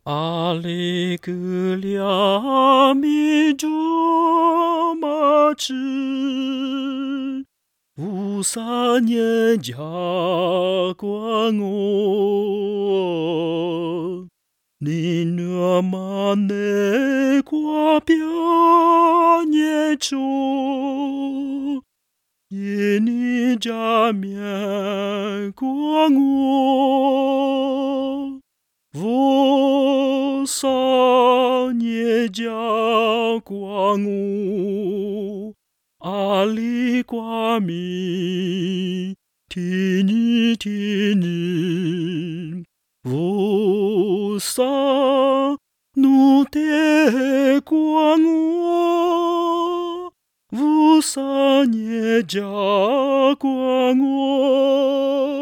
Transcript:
阿里格俩米卓玛智，乌萨涅加关我，你那玛内瓜表涅卓，耶尼加面关我。我萨涅加关我，阿里瓜米提尼，我萨努得关我，我萨涅加关我。